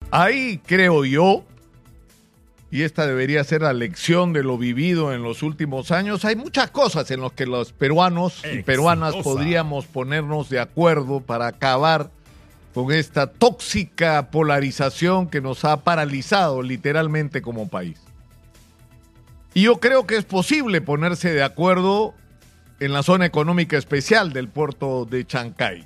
Ahí creo yo, y esta debería ser la lección de lo vivido en los últimos años, hay muchas cosas en las que los peruanos y peruanas podríamos ponernos de acuerdo para acabar con esta tóxica polarización que nos ha paralizado literalmente como país. Y yo creo que es posible ponerse de acuerdo en la zona económica especial del puerto de Chancay.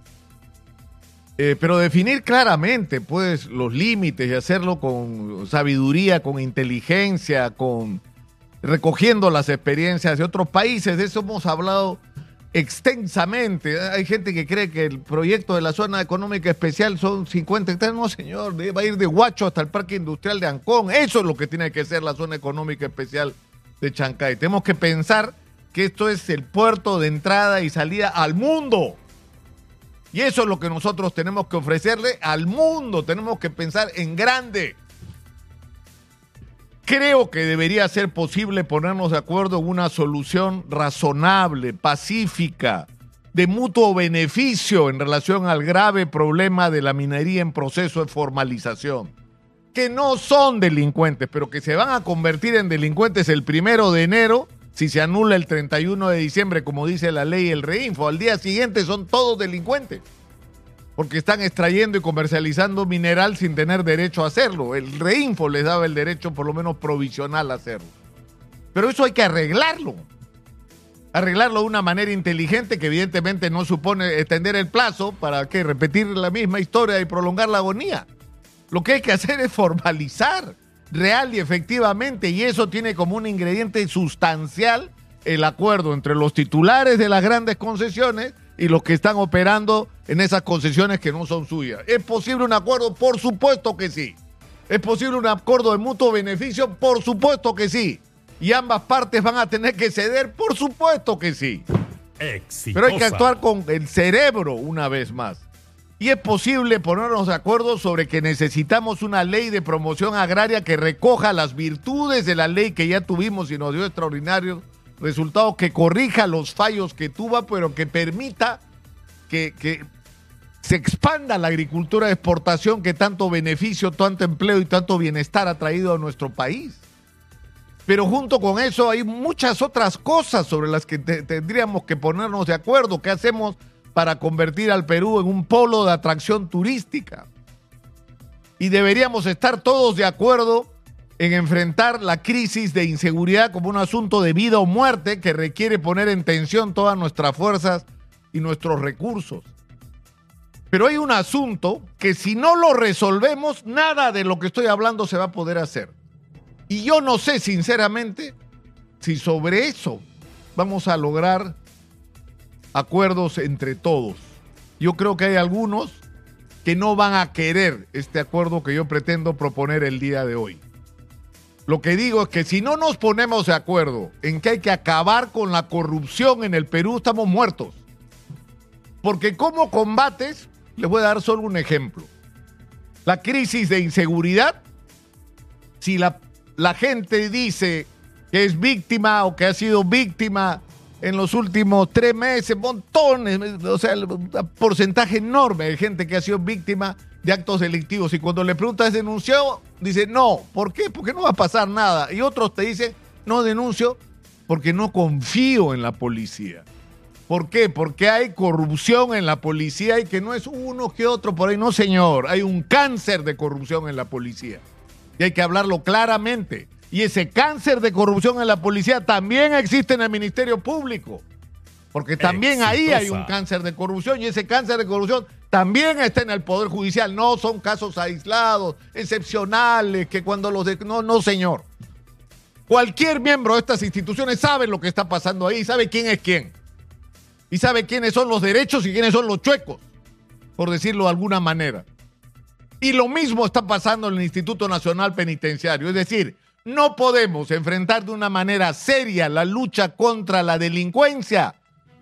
Pero definir claramente pues los límites y hacerlo con sabiduría, con inteligencia, recogiendo las experiencias de otros países. De eso hemos hablado extensamente. Hay gente que cree que el proyecto de la zona económica especial son 50 hectáreas. No, señor, va a ir de Huacho hasta el Parque Industrial de Ancón. Eso es lo que tiene que ser la zona económica especial de Chancay. Tenemos que pensar que esto es el puerto de entrada y salida al mundo. Y eso es lo que nosotros tenemos que ofrecerle al mundo. Tenemos que pensar en grande. Creo que debería ser posible ponernos de acuerdo en una solución razonable, pacífica, de mutuo beneficio en relación al grave problema de la minería en proceso de formalización. Que no son delincuentes, pero que se van a convertir en delincuentes el 1 de enero si se anula el 31 de diciembre, como dice la ley el Reinfo. Al día siguiente son todos delincuentes, porque están extrayendo y comercializando mineral sin tener derecho a hacerlo. El Reinfo les daba el derecho, por lo menos provisional, a hacerlo. Pero eso hay que arreglarlo. Arreglarlo de una manera inteligente, que evidentemente no supone extender el plazo para que repetir la misma historia y prolongar la agonía. Lo que hay que hacer es formalizar real y efectivamente, y eso tiene como un ingrediente sustancial el acuerdo entre los titulares de las grandes concesiones y los que están operando en esas concesiones que no son suyas. ¿Es posible un acuerdo? Por supuesto que sí. ¿Es posible un acuerdo de mutuo beneficio? Por supuesto que sí. ¿Y ambas partes van a tener que ceder? Por supuesto que sí. Exitosa. Pero hay que actuar con el cerebro una vez más. Y es posible ponernos de acuerdo sobre que necesitamos una ley de promoción agraria que recoja las virtudes de la ley que ya tuvimos y nos dio extraordinarios resultados, que corrija los fallos que tuvo, pero que permita que se expanda la agricultura de exportación que tanto beneficio, tanto empleo y tanto bienestar ha traído a nuestro país. Pero junto con eso hay muchas otras cosas sobre las que tendríamos que ponernos de acuerdo. ¿Qué hacemos para convertir al Perú en un polo de atracción turística? Y deberíamos estar todos de acuerdo en enfrentar la crisis de inseguridad como un asunto de vida o muerte que requiere poner en tensión todas nuestras fuerzas y nuestros recursos. Pero hay un asunto que si no lo resolvemos, nada de lo que estoy hablando se va a poder hacer. Y yo no sé, sinceramente, si sobre eso vamos a lograr acuerdos entre todos. Yo creo que hay algunos que no van a querer este acuerdo que yo pretendo proponer el día de hoy. Lo que digo es que si no nos ponemos de acuerdo en que hay que acabar con la corrupción en el Perú, estamos muertos. Porque ¿cómo combates? Les voy a dar solo un ejemplo. La crisis de inseguridad, si la gente dice que es víctima o que ha sido víctima en los últimos 3 meses, montones, o sea, un porcentaje enorme de gente que ha sido víctima de actos delictivos. Y cuando le preguntas, ¿denunció? Dice, no. ¿Por qué? Porque no va a pasar nada. Y otros te dicen, no denuncio porque no confío en la policía. ¿Por qué? Porque hay corrupción en la policía y que no es uno que otro por ahí. No, señor. Hay un cáncer de corrupción en la policía. Y hay que hablarlo claramente. Y ese cáncer de corrupción en la policía también existe en el Ministerio Público. Porque también ahí hay un cáncer de corrupción y ese cáncer de corrupción también está en el Poder Judicial. No son casos aislados, excepcionales, que cuando los... No, señor. Cualquier miembro de estas instituciones sabe lo que está pasando ahí, sabe quién es quién. Y sabe quiénes son los derechos y quiénes son los chuecos, por decirlo de alguna manera. Y lo mismo está pasando en el Instituto Nacional Penitenciario. Es decir, no podemos enfrentar de una manera seria la lucha contra la delincuencia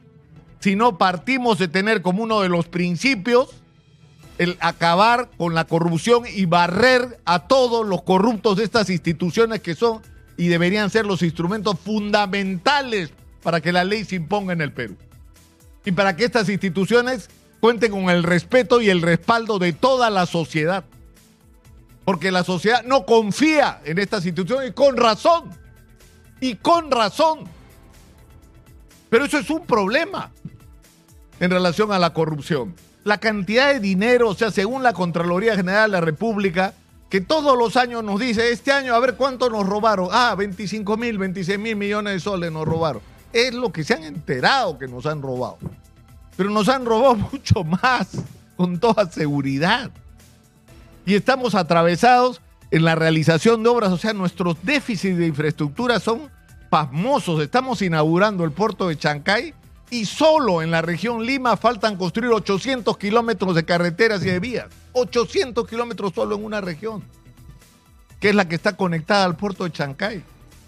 si no partimos de tener como uno de los principios el acabar con la corrupción y barrer a todos los corruptos de estas instituciones que son y deberían ser los instrumentos fundamentales para que la ley se imponga en el Perú. Y para que estas instituciones cuenten con el respeto y el respaldo de toda la sociedad. Porque la sociedad no confía en estas instituciones y con razón. Y con razón. Pero eso es un problema en relación a la corrupción. La cantidad de dinero, o sea, según la Contraloría General de la República, que todos los años nos dice, este año a ver cuánto nos robaron. 25.000, 26.000 millones de soles nos robaron. Es lo que se han enterado que nos han robado. Pero nos han robado mucho más, con toda seguridad. Y estamos atravesados en la realización de obras, o sea, nuestros déficits de infraestructura son pasmosos. Estamos inaugurando el puerto de Chancay y solo en la región Lima faltan construir 800 kilómetros de carreteras y de vías. 800 kilómetros solo en una región, que es la que está conectada al puerto de Chancay.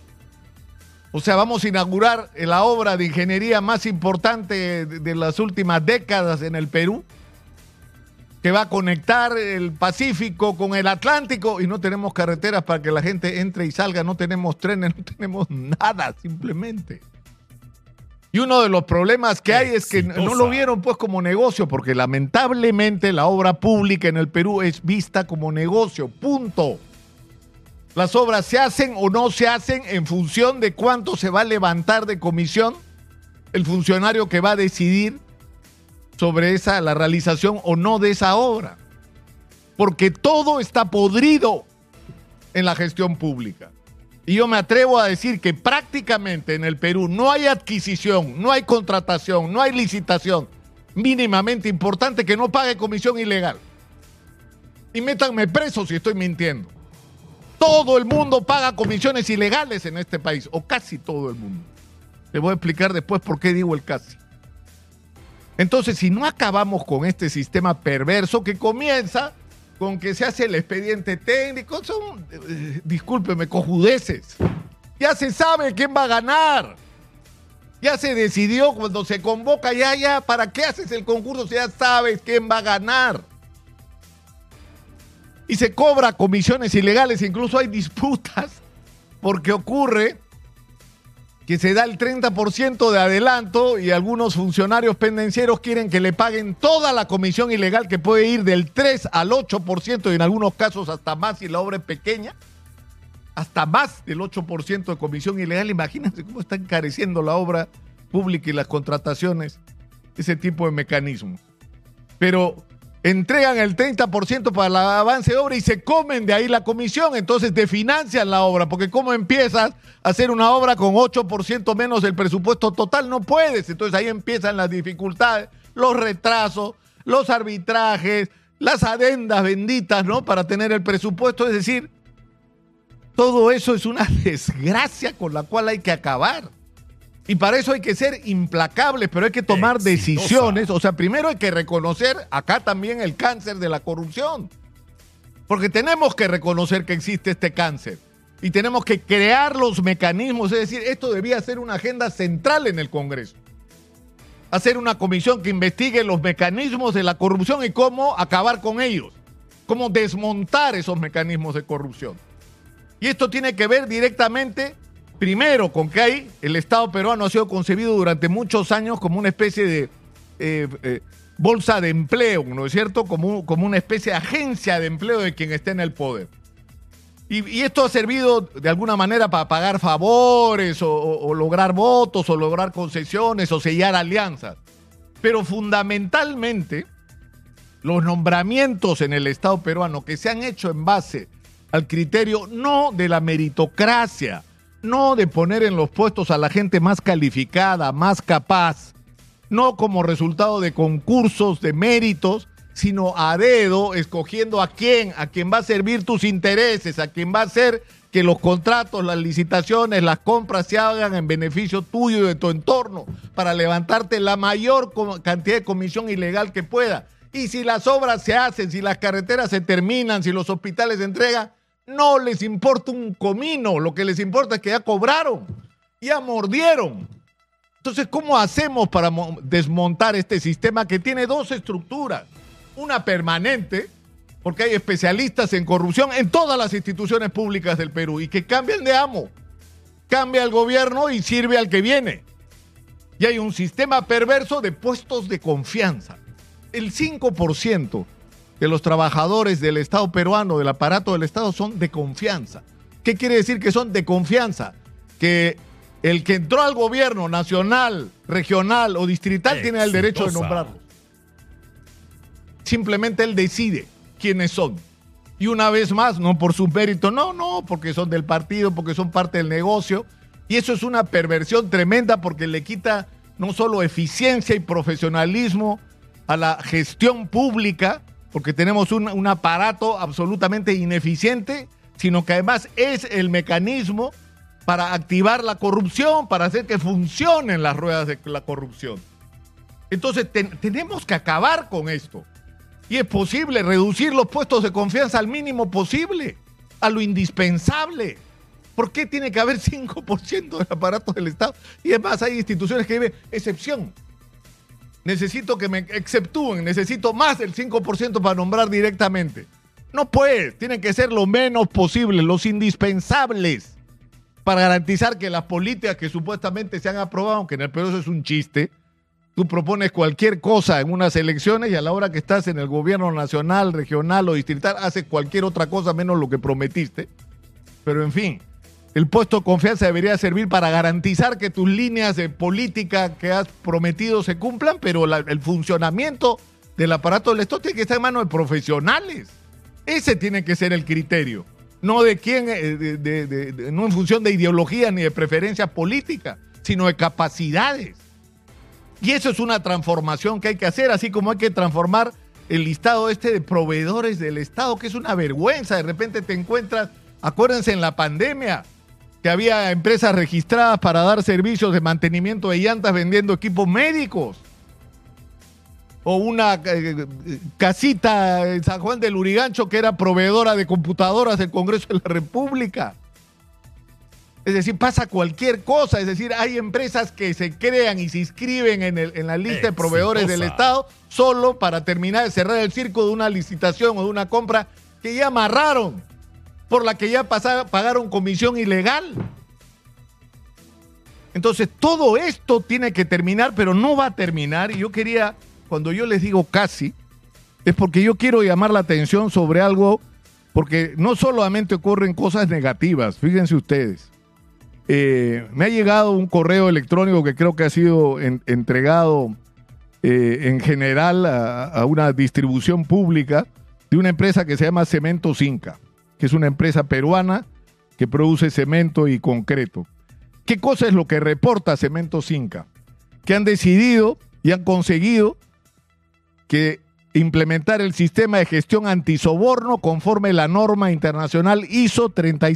O sea, vamos a inaugurar la obra de ingeniería más importante de las últimas décadas en el Perú, que va a conectar el Pacífico con el Atlántico, y no tenemos carreteras para que la gente entre y salga, no tenemos trenes, no tenemos nada, simplemente. Y uno de los problemas que hay es que no lo vieron pues como negocio, porque lamentablemente la obra pública en el Perú es vista como negocio, punto. Las obras se hacen o no se hacen en función de cuánto se va a levantar de comisión el funcionario que va a decidir sobre la realización o no de esa obra. Porque todo está podrido en la gestión pública. Y yo me atrevo a decir que prácticamente en el Perú no hay adquisición, no hay contratación, no hay licitación mínimamente importante que no pague comisión ilegal. Y métanme preso si estoy mintiendo. Todo el mundo paga comisiones ilegales en este país, o casi todo el mundo. Te voy a explicar después por qué digo el casi. Entonces, si no acabamos con este sistema perverso que comienza con que se hace el expediente técnico, son, discúlpeme, cojudeces. Ya se sabe quién va a ganar. Ya se decidió cuando se convoca, ya, ¿para qué haces el concurso si ya sabes quién va a ganar? Y se cobra comisiones ilegales, incluso hay disputas, porque ocurre que se da el 30% de adelanto y algunos funcionarios pendencieros quieren que le paguen toda la comisión ilegal, que puede ir del 3 al 8% y en algunos casos hasta más si la obra es pequeña, hasta más del 8% de comisión ilegal. Imagínense cómo está encareciendo la obra pública y las contrataciones, ese tipo de mecanismos. Pero entregan el 30% para el avance de obra y se comen de ahí la comisión, entonces desfinancian la obra, porque ¿cómo empiezas a hacer una obra con 8% menos del presupuesto total? No puedes, entonces ahí empiezan las dificultades, los retrasos, los arbitrajes, las adendas benditas, ¿no?, para tener el presupuesto. Es decir, todo eso es una desgracia con la cual hay que acabar. Y para eso hay que ser implacables, pero hay que tomar decisiones. O sea, primero hay que reconocer acá también el cáncer de la corrupción. Porque tenemos que reconocer que existe este cáncer. Y tenemos que crear los mecanismos. Es decir, esto debía ser una agenda central en el Congreso. Hacer una comisión que investigue los mecanismos de la corrupción y cómo acabar con ellos. Cómo desmontar esos mecanismos de corrupción. Y esto tiene que ver directamente, primero, con que el Estado peruano ha sido concebido durante muchos años como una especie de bolsa de empleo, ¿no es cierto? Como una especie de agencia de empleo de quien esté en el poder. Y esto ha servido de alguna manera para pagar favores o lograr votos o lograr concesiones o sellar alianzas. Pero fundamentalmente, los nombramientos en el Estado peruano que se han hecho en base al criterio no de la meritocracia, no de poner en los puestos a la gente más calificada, más capaz, no como resultado de concursos de méritos, sino a dedo, escogiendo a quién va a servir tus intereses, a quién va a hacer que los contratos, las licitaciones, las compras se hagan en beneficio tuyo y de tu entorno, para levantarte la mayor cantidad de comisión ilegal que pueda. Y si las obras se hacen, si las carreteras se terminan, si los hospitales se entregan, no les importa un comino, lo que les importa es que ya cobraron, ya mordieron. Entonces, ¿cómo hacemos para desmontar este sistema que tiene dos estructuras? Una permanente, porque hay especialistas en corrupción en todas las instituciones públicas del Perú y que cambian de amo. Cambia el gobierno y sirve al que viene. Y hay un sistema perverso de puestos de confianza. El 5% de los trabajadores del Estado peruano, del aparato del Estado, son de confianza. ¿Qué quiere decir que son de confianza? Que el que entró al gobierno nacional, regional o distrital tiene el derecho de nombrarlos. Simplemente él decide quiénes son. Y una vez más, no por sus méritos, no, porque son del partido, porque son parte del negocio. Y eso es una perversión tremenda porque le quita no solo eficiencia y profesionalismo a la gestión pública, porque tenemos un aparato absolutamente ineficiente, sino que además es el mecanismo para activar la corrupción, para hacer que funcionen las ruedas de la corrupción. Entonces tenemos que acabar con esto. Y es posible reducir los puestos de confianza al mínimo posible, a lo indispensable. ¿Por qué tiene que haber 5% del aparato del Estado? Y además hay instituciones que dicen excepción. Necesito que me exceptúen, necesito más del 5% para nombrar directamente. No pues, tienen que ser lo menos posible, los indispensables, para garantizar que las políticas que supuestamente se han aprobado, aunque en el Perú eso es un chiste, tú propones cualquier cosa en unas elecciones y a la hora que estás en el gobierno nacional, regional o distrital, haces cualquier otra cosa menos lo que prometiste. Pero en fin, el puesto de confianza debería servir para garantizar que tus líneas de política que has prometido se cumplan, pero el funcionamiento del aparato del Estado tiene que estar en manos de profesionales. Ese tiene que ser el criterio, no de quién, no en función de ideología ni de preferencia política, sino de capacidades. Y eso es una transformación que hay que hacer, así como hay que transformar el listado de proveedores del Estado, que es una vergüenza. De repente te encuentras, acuérdense en la pandemia, que había empresas registradas para dar servicios de mantenimiento de llantas vendiendo equipos médicos. O una casita en San Juan del Lurigancho que era proveedora de computadoras del Congreso de la República. Es decir, pasa cualquier cosa. Es decir, hay empresas que se crean y se inscriben en la lista de proveedores del Estado solo para terminar de cerrar el circo de una licitación o de una compra que ya amarraron, por la que ya pagaron comisión ilegal. Entonces, todo esto tiene que terminar, pero no va a terminar. Y yo quería, cuando yo les digo casi, es porque yo quiero llamar la atención sobre algo, porque no solamente ocurren cosas negativas, fíjense ustedes. Me ha llegado un correo electrónico que creo que ha sido entregado en general a una distribución pública de una empresa que se llama Cementos Inca, que es una empresa peruana que produce cemento y concreto. ¿Qué cosa es lo que reporta Cementos Inca? Que han decidido y han conseguido que implementar el sistema de gestión antisoborno conforme la norma internacional ISO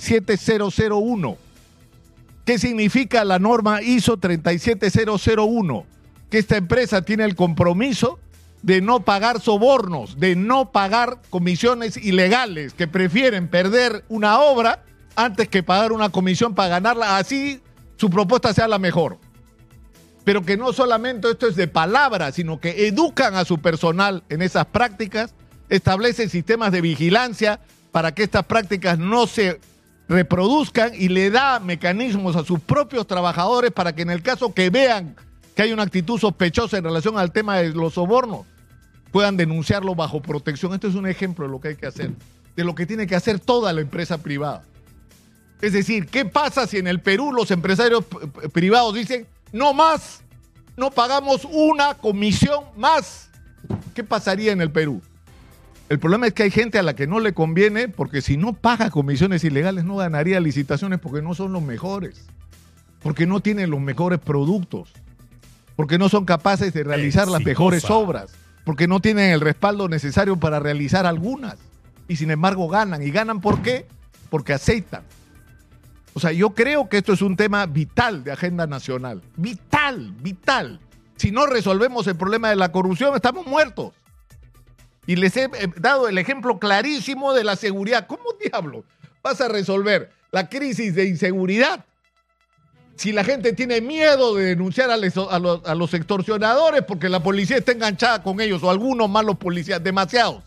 37001. ¿Qué significa la norma ISO 37001? Que esta empresa tiene el compromiso de no pagar sobornos, de no pagar comisiones ilegales, que prefieren perder una obra antes que pagar una comisión para ganarla, así su propuesta sea la mejor. Pero que no solamente esto es de palabra, sino que educan a su personal en esas prácticas, establecen sistemas de vigilancia para que estas prácticas no se reproduzcan y le da mecanismos a sus propios trabajadores para que en el caso que vean que hay una actitud sospechosa en relación al tema de los sobornos, puedan denunciarlo bajo protección. Esto es un ejemplo de lo que hay que hacer, de lo que tiene que hacer toda la empresa privada. Es decir, ¿qué pasa si en el Perú los empresarios privados dicen no más, no pagamos una comisión más? ¿Qué pasaría en el Perú? El problema es que hay gente a la que no le conviene, porque si no paga comisiones ilegales no ganaría licitaciones porque no son los mejores, porque no tienen los mejores productos, porque no son capaces de realizar las mejores obras, porque no tienen el respaldo necesario para realizar algunas y sin embargo ganan. ¿Y ganan por qué? Porque aceitan. O sea, yo creo que esto es un tema vital de agenda nacional. Vital, vital. Si no resolvemos el problema de la corrupción, estamos muertos. Y les he dado el ejemplo clarísimo de la seguridad. ¿Cómo diablo vas a resolver la crisis de inseguridad si la gente tiene miedo de denunciar a los extorsionadores porque la policía está enganchada con ellos, o algunos malos policías, demasiados?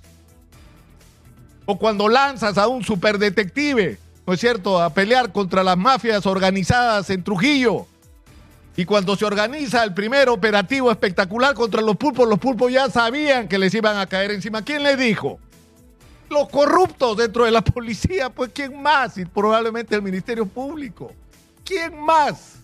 O cuando lanzas a un superdetective, ¿no es cierto?, a pelear contra las mafias organizadas en Trujillo, Y cuando se organiza el primer operativo espectacular contra los pulpos ya sabían que les iban a caer encima. ¿Quién les dijo? Los corruptos dentro de la policía. Pues ¿quién más? Y probablemente el Ministerio Público. ¿Quién más?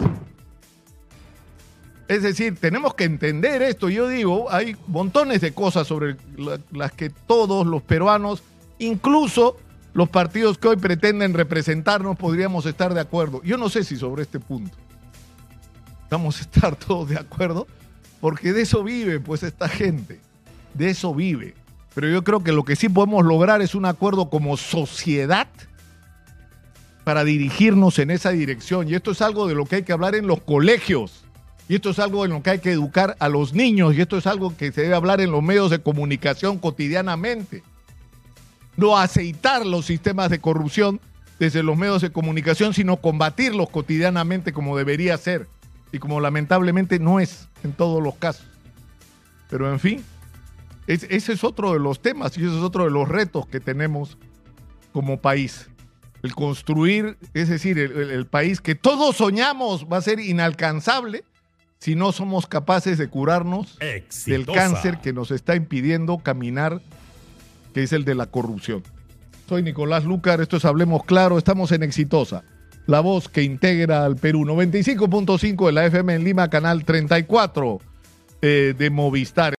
Es decir, tenemos que entender esto. Yo digo, hay montones de cosas sobre las que todos los peruanos, incluso los partidos que hoy pretenden representarnos, podríamos estar de acuerdo. Yo no sé si sobre este punto vamos a estar todos de acuerdo, porque de eso vive pues esta gente, de eso vive. Pero yo creo que lo que sí podemos lograr es un acuerdo como sociedad para dirigirnos en esa dirección. Y esto es algo de lo que hay que hablar en los colegios. Y esto es algo en lo que hay que educar a los niños. Y esto es algo que se debe hablar en los medios de comunicación cotidianamente. No aceitar los sistemas de corrupción desde los medios de comunicación, sino combatirlos cotidianamente como debería ser. Y como lamentablemente no es en todos los casos. Pero en fin, ese es otro de los temas y ese es otro de los retos que tenemos como país. El construir, es decir, el país que todos soñamos va a ser inalcanzable si no somos capaces de curarnos del cáncer que nos está impidiendo caminar, que es el de la corrupción. Soy Nicolás Lucar, esto es Hablemos Claro, estamos en Exitosa, la voz que integra al Perú. 95.5 de la FM en Lima, canal 34 de Movistar.